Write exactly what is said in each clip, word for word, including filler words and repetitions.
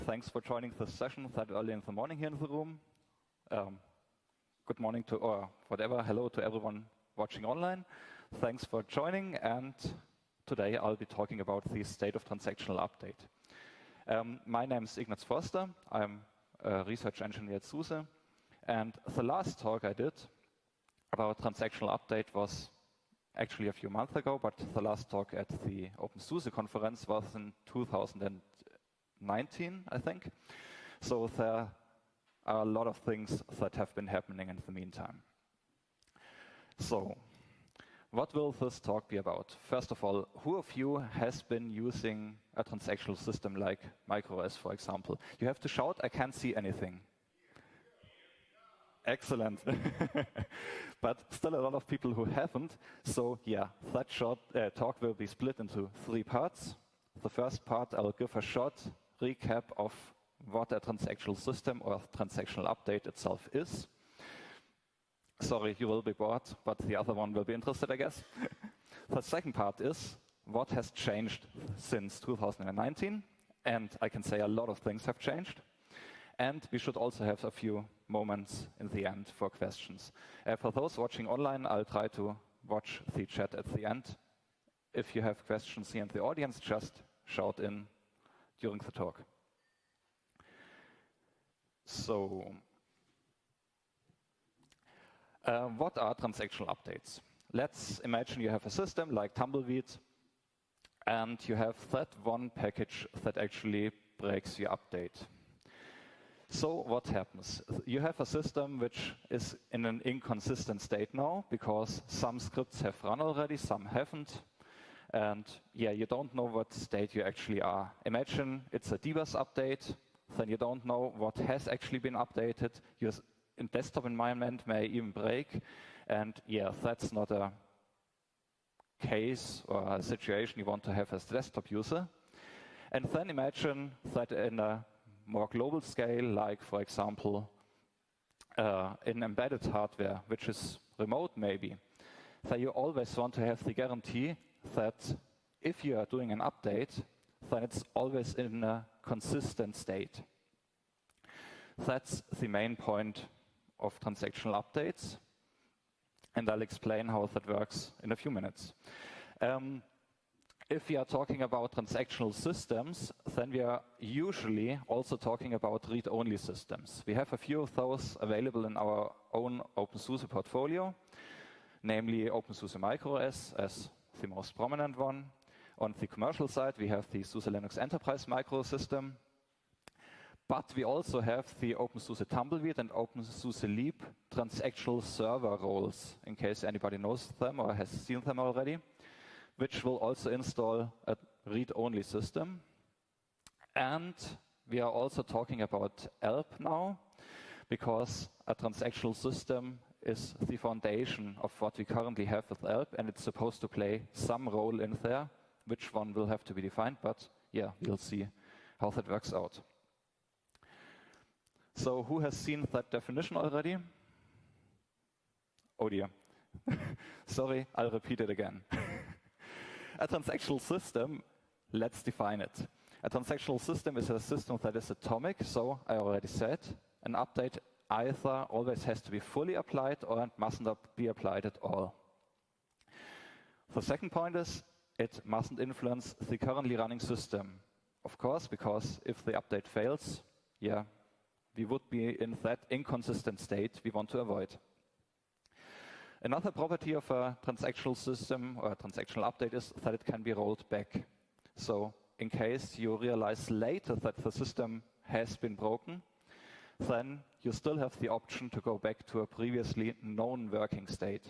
Thanks for joining this session that early in the morning here in the room. Um, good morning to, or whatever, hello to everyone watching online. Thanks for joining, and today I'll be talking about the state of transactional update. Um, my name is Ignaz Forster. I'm a research engineer at SUSE, and the last talk I did about transactional update was actually a few months ago, but the last talk at the OpenSUSE conference was in two thousand nineteen, I think. So there are a lot of things that have been happening in the meantime. So, what will this talk be about? First of all, who of you has been using a transactional system like MicroOS, for example? You have to shout, I can't see anything. Excellent. But still a lot of people who haven't. So yeah, that short uh, talk will be split into three parts. The first part, I'll give a short recap of what a transactional system or transactional update itself is. Sorry, you will be bored, but the other one will be interested, I guess. The second part is what has changed since two thousand nineteen. And I can say a lot of things have changed. And we should also have a few moments in the end for questions. Uh, for those watching online, I'll try to watch the chat at the end. If you have questions here in the audience, just shout in during the talk. So, uh, what are transactional updates? Let's imagine you have a system like Tumbleweed, and you have that one package that actually breaks your update. So what happens? You have a system which is in an inconsistent state now because some scripts have run already, some haven't. And yeah, you don't know what state you actually are. Imagine it's a D BUS update, then you don't know what has actually been updated. Your desktop environment may even break. And yeah, that's not a case or a situation you want to have as a desktop user. And then imagine that in a more global scale, like for example, uh, in embedded hardware, which is remote maybe, that you always want to have the guarantee that if you are doing an update, then it's always in a consistent state. That's the main point of transactional updates, and I'll explain how that works in a few minutes. Um, If we are talking about transactional systems, then we are usually also talking about read-only systems. We have a few of those available in our own OpenSUSE portfolio, namely OpenSUSE MicroOS as the most prominent one. On the commercial side, we have the SUSE Linux Enterprise Microsystem, but we also have the OpenSUSE Tumbleweed and OpenSUSE Leap transactional server roles, in case anybody knows them or has seen them already, which will also install a read-only system. And we are also talking about E L P now, because a transactional system is the foundation of what we currently have with E L P, and it's supposed to play some role in there. Which one will have to be defined, but yeah, we'll see how that works out. So who has seen that definition already? Oh dear. Sorry, I'll repeat it again. A transactional system, let's define it. A transactional system is a system that is atomic, so I already said, an update either always has to be fully applied or it mustn't be applied at all. The second point is, it mustn't influence the currently running system. Of course, because if the update fails, yeah, we would be in that inconsistent state we want to avoid. Another property of a transactional system or a transactional update is that it can be rolled back. So in case you realize later that the system has been broken, then you still have the option to go back to a previously known working state.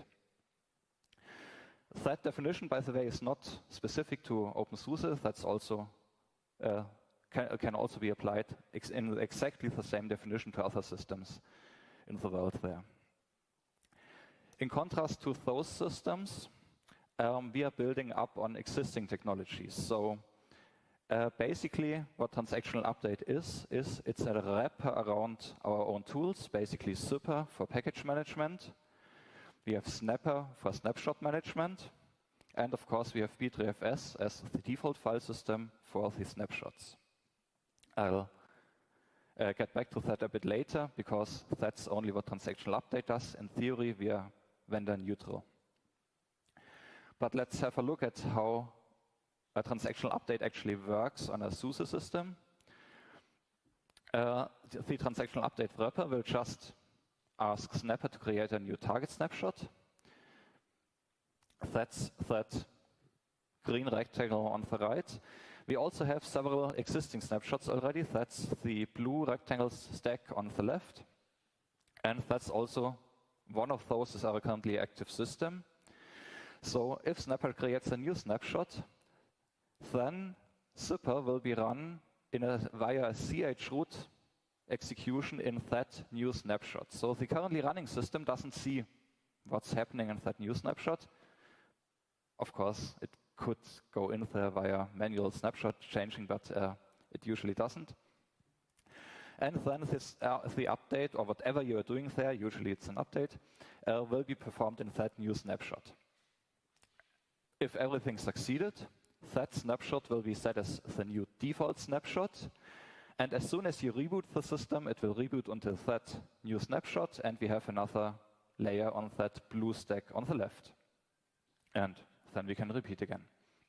That definition, by the way, is not specific to OpenSUSE. That's also uh, can, can also be applied ex in exactly the same definition to other systems in the world there. In contrast to those systems, um, we are building up on existing technologies. So uh, basically what transactional update is, is it's a wrapper around our own tools, basically Zypper for package management. We have Snapper for snapshot management. And of course we have B three F S as the default file system for the snapshots. I'll uh, get back to that a bit later, because that's only what transactional update does. In theory, we are vendor neutral. But let's have a look at how a transactional update actually works on a SUSE system. Uh, the transactional update wrapper will just ask Snapper to create a new target snapshot. That's that green rectangle on the right. We also have several existing snapshots already. That's the blue rectangle stack on the left. And that's also one of those is our currently active system. So if Snapper creates a new snapshot, then Zipper will be run in a, via a chroot execution in that new snapshot. So the currently running system doesn't see what's happening in that new snapshot. Of course, it could go in there via manual snapshot changing, but uh, it usually doesn't. And then this, uh, the update, or whatever you are doing there, usually it's an update, uh, will be performed in that new snapshot. If everything succeeded, that snapshot will be set as the new default snapshot. And as soon as you reboot the system, it will reboot until that new snapshot, and we have another layer on that blue stack on the left. And then we can repeat again.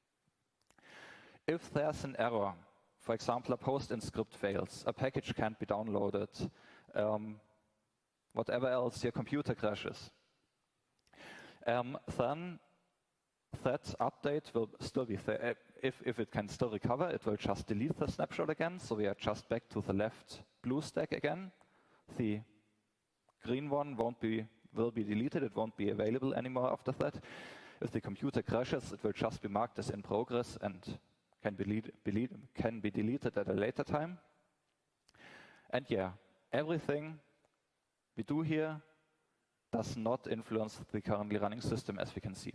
If there's an error, for example, a post-in script fails, a package can't be downloaded, um, whatever else, your computer crashes, um, then that update will still be there. If, if it can still recover, it will just delete the snapshot again. So we are just back to the left blue stack again. The green one won't be, will be deleted. It won't be available anymore after that. If the computer crashes, it will just be marked as in progress and can be, delete, can be deleted at a later time. And yeah, everything we do here does not influence the currently running system, as we can see.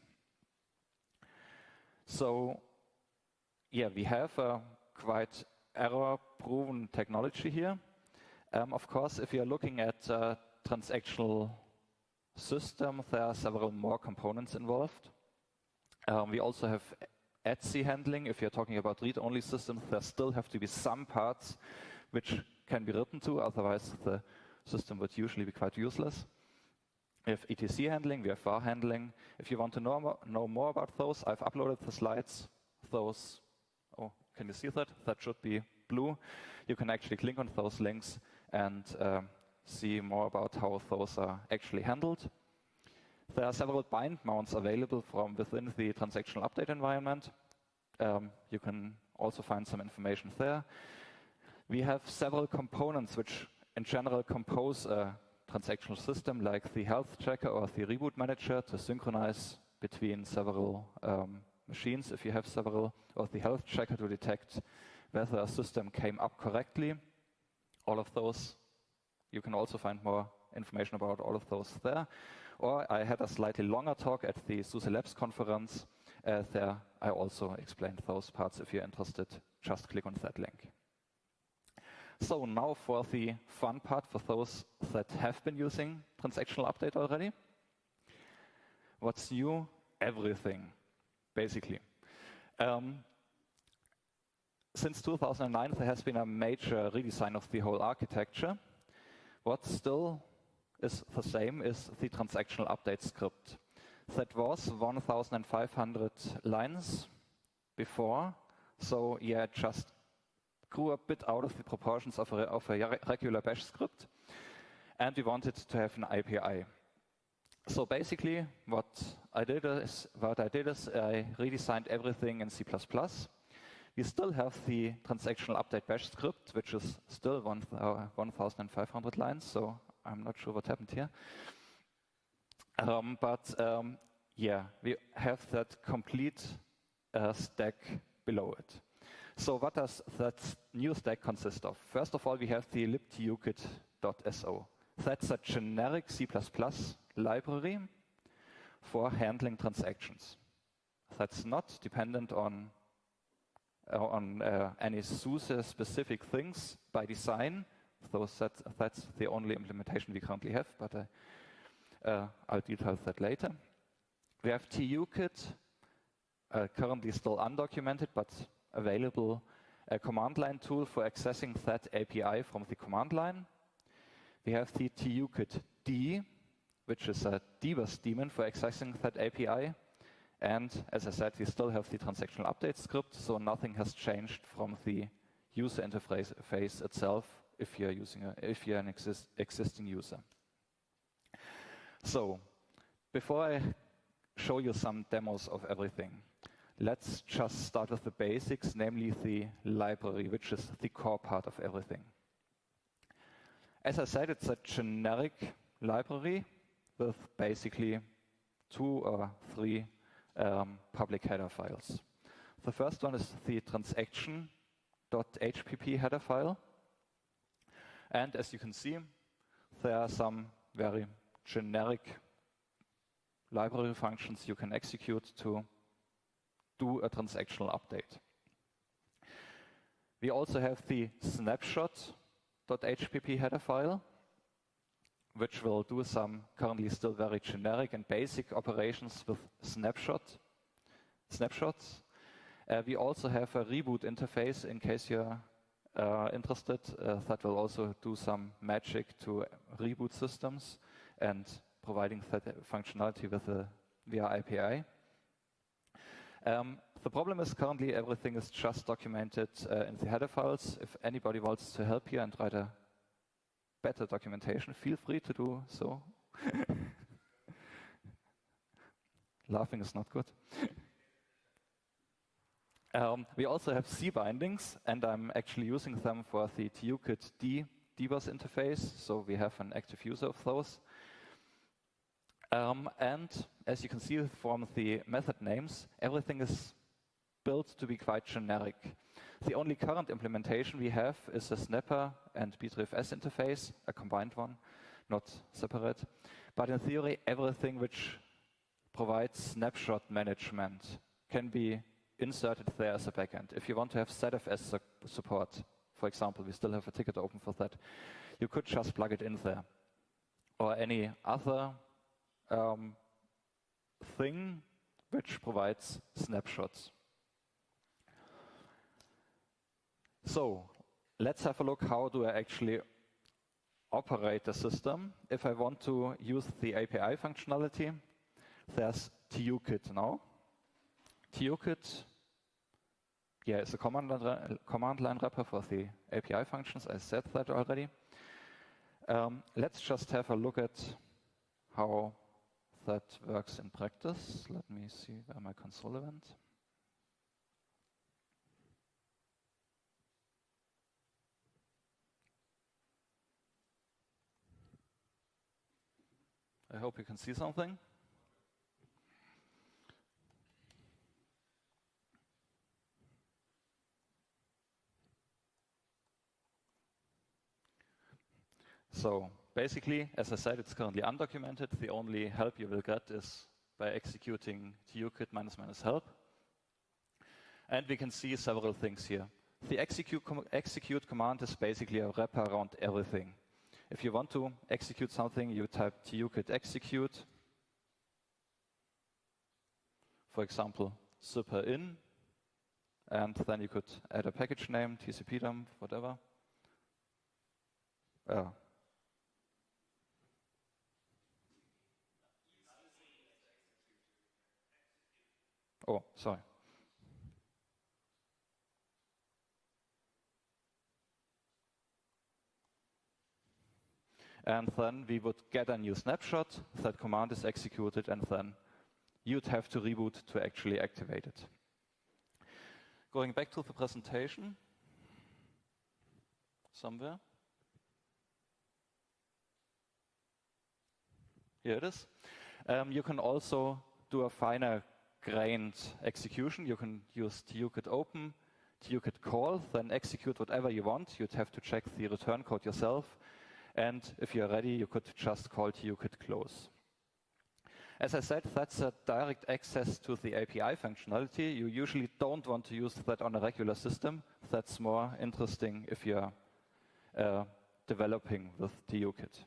So yeah, we have a quite error-proven technology here. Um, of course, if you're looking at a transactional system, there are several more components involved. Um, we also have A T S I handling. If you're talking about read-only systems, there still have to be some parts which can be written to, otherwise the system would usually be quite useless. We have E T C handling, we have var handling. If you want to know more, know more about those, I've uploaded the slides. Those, oh, can you see that? That should be blue. You can actually click on those links and um, see more about how those are actually handled. There are several bind mounts available from within the transactional update environment. Um, you can also find some information there. We have several components which in general compose a transactional system, like the health checker or the reboot manager to synchronize between several um, machines, if you have several, or the health checker to detect whether a system came up correctly. All of those, you can also find more information about all of those there. Or I had a slightly longer talk at the SUSE Labs conference. Uh, there I also explained those parts. If you're interested, just click on that link. So now for the fun part for those that have been using transactional update already. What's new? Everything, basically. Um, since two thousand nine, there has been a major redesign of the whole architecture. What still is the same is the transactional update script. That was one thousand five hundred lines before, so yeah, it just grew a bit out of the proportions of a, of a regular bash script, and we wanted to have an A P I. So basically, what I did is what I did is I redesigned everything in C plus plus. We still have the transactional update bash script, which is still one thousand five hundred lines. So I'm not sure what happened here. Um, but um, yeah, we have that complete uh, stack below it. So what does that new stack consist of? First of all, we have the libtukit dot S O. That's a generic C plus plus library for handling transactions. That's not dependent on, uh, on uh, any SUSE specific things by design. So that, that's the only implementation we currently have, but uh, uh, I'll detail that later. We have tukit, uh, currently still undocumented, but available a command line tool for accessing that A P I from the command line. We have the TUKit D, which is a dbus daemon for accessing that A P I. And as I said, we still have the transactional update script, so nothing has changed from the user interface phase itself if you're using a, if you're an exist, existing user. So, before I show you some demos of everything, let's just start with the basics, namely the library, which is the core part of everything. As I said, it's a generic library with basically two or three um, public header files. The first one is the transaction.hpp header file. And as you can see, there are some very generic library functions you can execute to do a transactional update. We also have the snapshot.hpp header file, which will do some currently still very generic and basic operations with snapshot, snapshots. Uh, we also have a reboot interface in case you're uh, interested. Uh, that will also do some magic to reboot systems and providing that functionality with the via A P I. Um, the problem is currently everything is just documented uh, in the header files. If anybody wants to help you and write a better documentation, feel free to do so. Laughing is not good. um, we also have C bindings, and I'm actually using them for the TUKit D dbus interface, so we have an active user of those. Um, and as you can see from the method names, everything is built to be quite generic. The only current implementation we have is a snapper and Btrfs interface, a combined one, not separate. But in theory, everything which provides snapshot management can be inserted there as a backend. If you want to have Z F S su support, for example, we still have a ticket open for that, you could just plug it in there. Or any other um, thing which provides snapshots. So let's have a look, how do I actually operate the system. If I want to use the A P I functionality, there's TUKit now. TUKit, yeah, is a command line, command line wrapper for the A P I functions. I said that already. Um, let's just have a look at how that works in practice. Let me see where my console event. I hope you can see something. So basically, as I said, it's currently undocumented. The only help you will get is by executing TUKit minus minus help. And we can see several things here. The execute, com execute command is basically a wrapper around everything. If you want to execute something, you type TUKit execute. For example, zipper in, and then you could add a package name, T C P dump, whatever. Uh, oh, sorry. And then we would get a new snapshot, that command is executed, and then you'd have to reboot to actually activate it. Going back to the presentation, somewhere. Here it is. Um, you can also do a finer grained execution. You can use TUKit open, TUKit call, then execute whatever you want. You'd have to check the return code yourself. And if you're ready, you could just call TUKit close. As I said, that's a direct access to the A P I functionality. You usually don't want to use that on a regular system. That's more interesting if you're uh, developing with TUKit.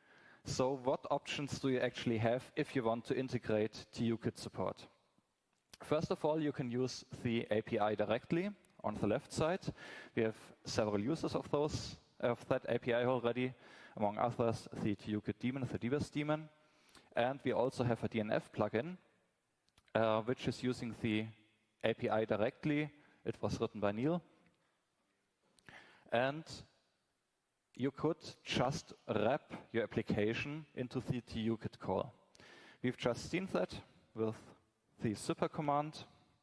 So what options do you actually have if you want to integrate TUKit support? First of all, you can use the A P I directly on the left side. We have several uses of those of that A P I already, among others the TUkit daemon, the dbus daemon. And we also have a D N F plugin, uh, which is using the A P I directly. It was written by Neil. And you could just wrap your application into the TUkit call. We've just seen that with the super command.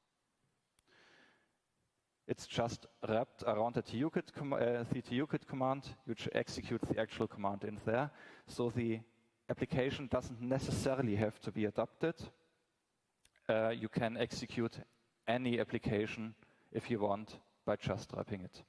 It's just wrapped around the TUkit, com uh, the TUkit command, which executes the actual command in there. So the application doesn't necessarily have to be adapted. Uh, you can execute any application if you want by just wrapping it.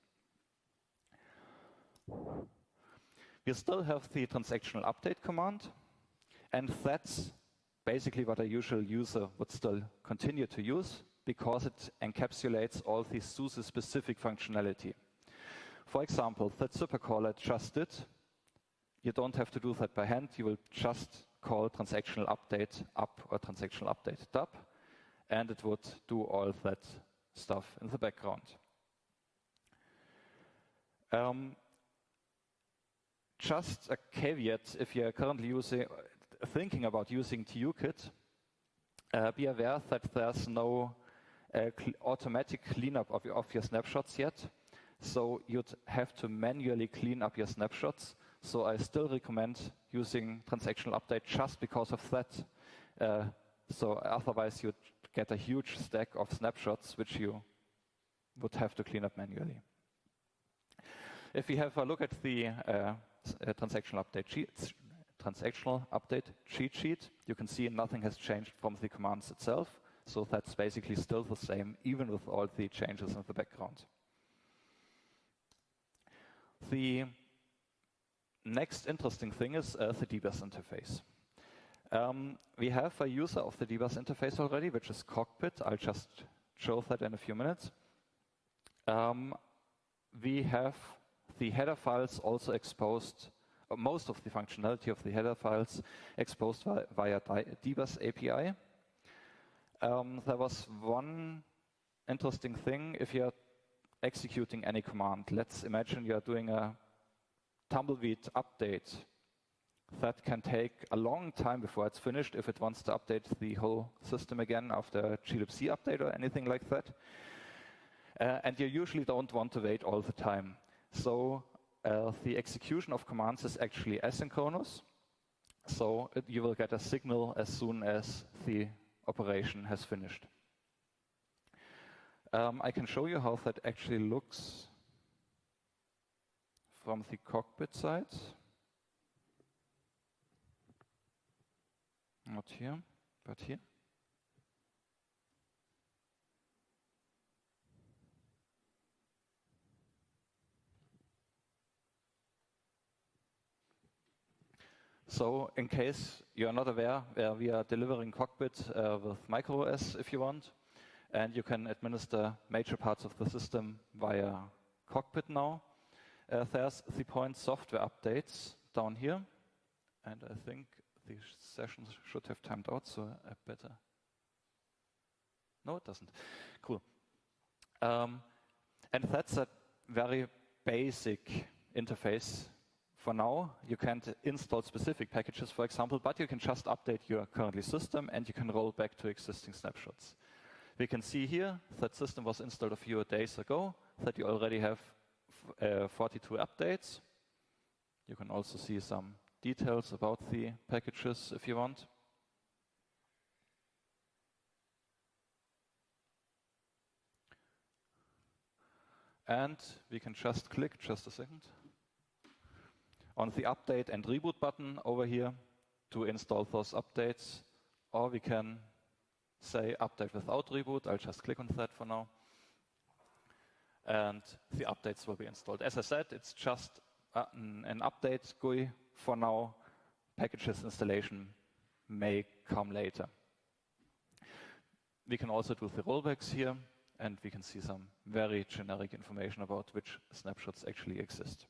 We still have the transactional update command, and that's basically what a usual user would still continue to use because it encapsulates all the SUSE-specific functionality. For example, that supercaller just did, you don't have to do that by hand. You will just call transactional update up or transactional update dub, and it would do all that stuff in the background. Um, just a caveat, if you're currently using, thinking about using TUkit, uh, be aware that there's no uh, cl automatic cleanup of your, of your snapshots yet. So you'd have to manually clean up your snapshots. So I still recommend using transactional update just because of that. Uh, so otherwise you'd get a huge stack of snapshots which you would have to clean up manually. If we have a look at the uh, uh, transactional update sheet, transactional update cheat sheet, you can see nothing has changed from the commands itself. So that's basically still the same, even with all the changes in the background. The next interesting thing is uh, the dbus interface. Um, we have a user of the dbus interface already, which is Cockpit. I'll just show that in a few minutes. Um, we have the header files also exposed, uh, most of the functionality of the header files exposed via, via dbus A P I. Um, there was one interesting thing. If you're executing any command, let's imagine you're doing a tumbleweed update. That can take a long time before it's finished if it wants to update the whole system again after a glibc update or anything like that. Uh, and you usually don't want to wait all the time. So uh, the execution of commands is actually asynchronous. So it, you will get a signal as soon as the operation has finished. Um, I can show you how that actually looks from the Cockpit side. Not here, but here. So in case you're not aware, uh, we are delivering Cockpit uh, with MicroOS if you want, and you can administer major parts of the system via Cockpit now. Uh, there's the point software updates down here, and I think the sessions should have timed out, so I better. No, it doesn't. Cool. Um, and that's a very basic interface. For now, you can't install specific packages, for example, but you can just update your currently system and you can roll back to existing snapshots. We can see here that system was installed a few days ago, that you already have uh, forty-two updates. You can also see some details about the packages if you want. And we can just click, just a second, on the update and reboot button over here to install those updates. Or we can say update without reboot. I'll just click on that for now. And the updates will be installed. As I said, it's just uh, an, an update G U I for now. Packages installation may come later. We can also do the rollbacks here, and we can see some very generic information about which snapshots actually exist.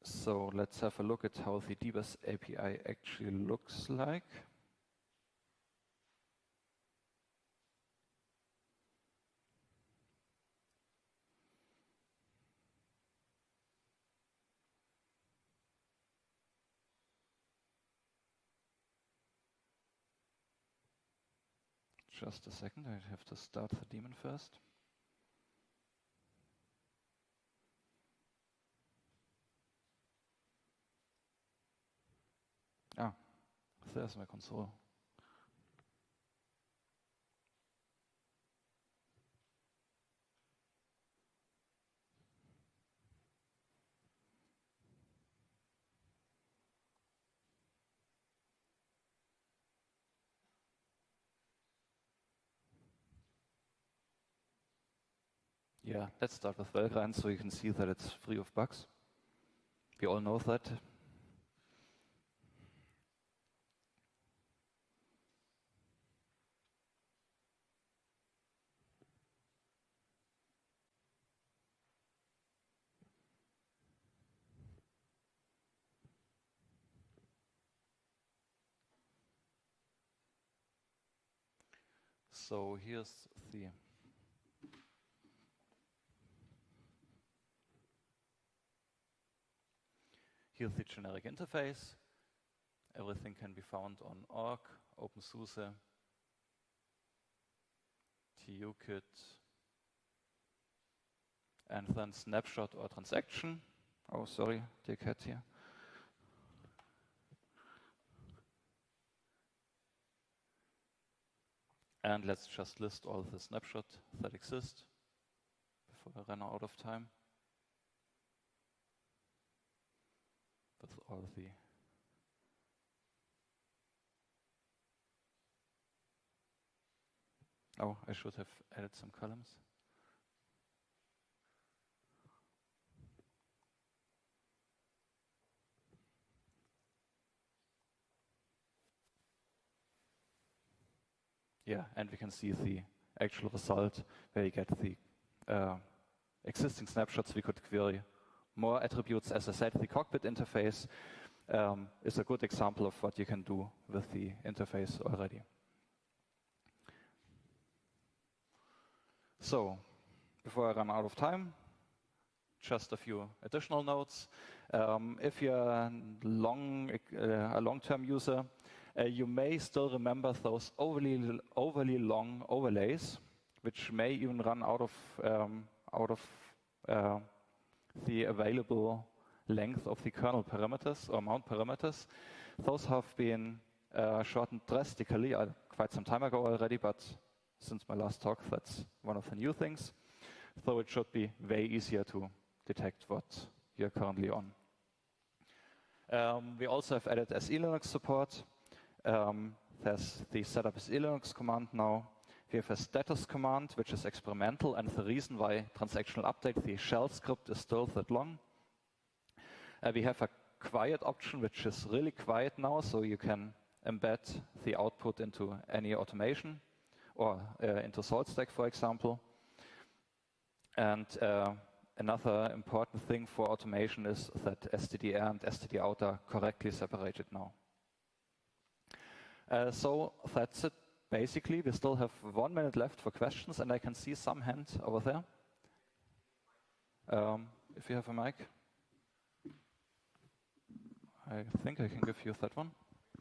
So let's have a look at how the D B A S A P I actually looks like. Just a second, I have to start the daemon first. Ah, there's my console. Yeah, let's start with Valgrind so you can see that it's free of bugs. We all know that. So here's the here's the generic interface. Everything can be found on org, OpenSUSE, TUKit, and then snapshot or transaction. Oh, sorry, dear cat here. And let's just list all the snapshots that exist before I run out of time. With all the Oh, I should have added some columns. Yeah, and we can see the actual result where you get the uh, existing snapshots. We could query more attributes. As I said, the cockpit interface um, is a good example of what you can do with the interface already. So, before I run out of time, just a few additional notes. Um, if you're long, uh, a long-term user, uh, you may still remember those overly, overly long overlays, which may even run out of um, out of uh, the available length of the kernel parameters or mount parameters. Those have been uh, shortened drastically uh, quite some time ago already, but since my last talk, that's one of the new things. So it should be way easier to detect what you're currently on. Um, we also have added S E Linux support. Um, there's the setup as E Linux command now. We have a status command, which is experimental, and the reason why transactional update, the shell script, is still that long. Uh, we have a quiet option, which is really quiet now, so you can embed the output into any automation or uh, into SaltStack, for example. And uh, another important thing for automation is that S T D R and S T D out are correctly separated now. Uh, so that's it. Basically, we still have one minute left for questions, and I can see some hands over there. Um, if you have a mic. I think I can give you that one.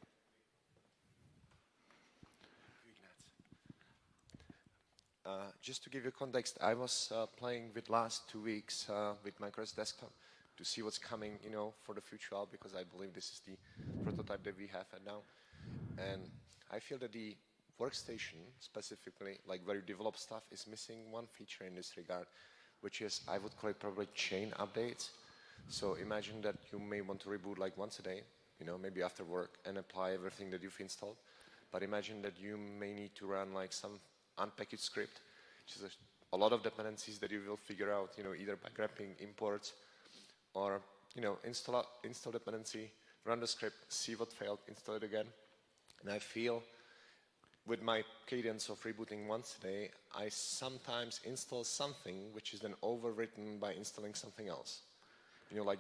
Uh, just to give you context, I was uh, playing with last two weeks uh, with Macros Desktop to see what's coming, you know, for the future, because I believe this is the prototype that we have right now. And I feel that the workstation, specifically, like where you develop stuff, is missing one feature in this regard, which is, I would call it probably chain updates. So imagine that you may want to reboot like once a day, you know, maybe after work, and apply everything that you've installed. But imagine that you may need to run like some unpackaged script, which is a, a lot of dependencies that you will figure out, you know, either by grabbing imports or, you know, install, install dependency, run the script, see what failed, install it again. And I feel with my cadence of rebooting once a day, I sometimes install something which is then overwritten by installing something else. You know, like you've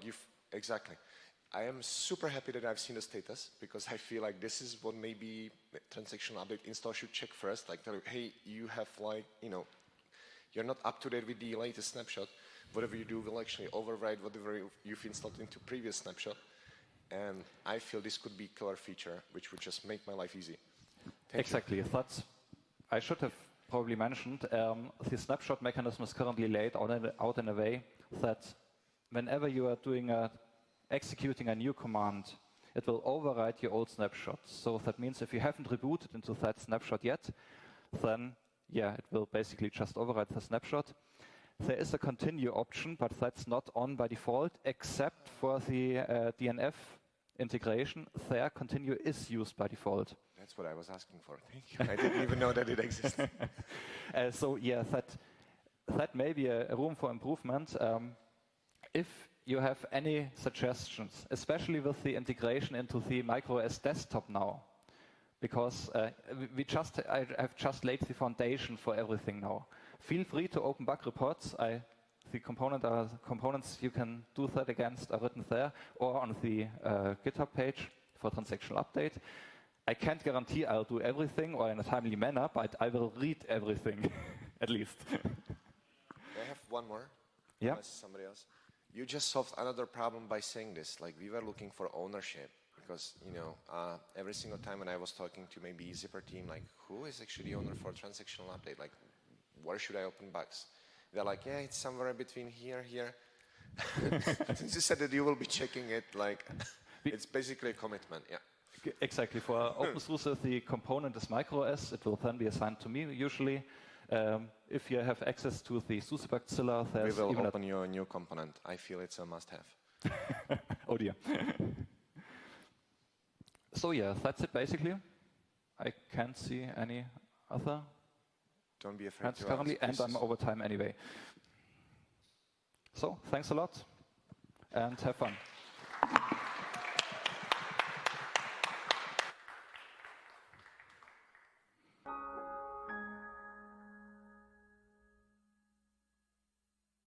Exactly. I am super happy that I've seen the status because I feel like this is what maybe the transactional update install should check first. Like, tell you, hey, you have like, you know, you're not up to date with the latest snapshot. Whatever you do will actually override whatever you've installed into previous snapshot. And I feel this could be a killer feature, which would just make my life easy. Thank exactly. you. That's, I should have probably mentioned, um, the snapshot mechanism is currently laid out in, out in a way that whenever you are doing a, executing a new command, it will override your old snapshot. So that means if you haven't rebooted into that snapshot yet, then yeah, it will basically just override the snapshot. There is a continue option, but that's not on by default, except for the uh, D N F integration. There, continue is used by default. That's what I was asking for. Thank you. I didn't even know that it existed. uh, so yeah, that that may be a, a room for improvement. Um, if you have any suggestions, especially with the integration into the macOS desktop now, because uh, we just I have just laid the foundation for everything now. Feel free to open bug reports. I, the component are, components you can do that against are written there or on the uh, GitHub page for transactional update. I can't guarantee I'll do everything or in a timely manner, but I will read everything, at least. I have one more. Yeah. Unless somebody else. You just solved another problem by saying this. Like, we were looking for ownership. Because, you know, uh, every single time when I was talking to maybe Zipper team, like, who is actually the owner for transactional update? Like, where should I open bugs? They're like, yeah, it's somewhere between here, here. Since you said that you will be checking it, like, it's basically a commitment, yeah. Exactly. For OpenSUSE, if the component is macOS, it will then be assigned to me, usually. Um, if you have access to the SUSE Bugzilla, there's we will even open your new component. I feel it's a must-have. Oh, dear. So yeah, that's it basically. I can't see any other Don't be afraid hands to currently, ask. and I'm over time anyway. So thanks a lot, and have fun.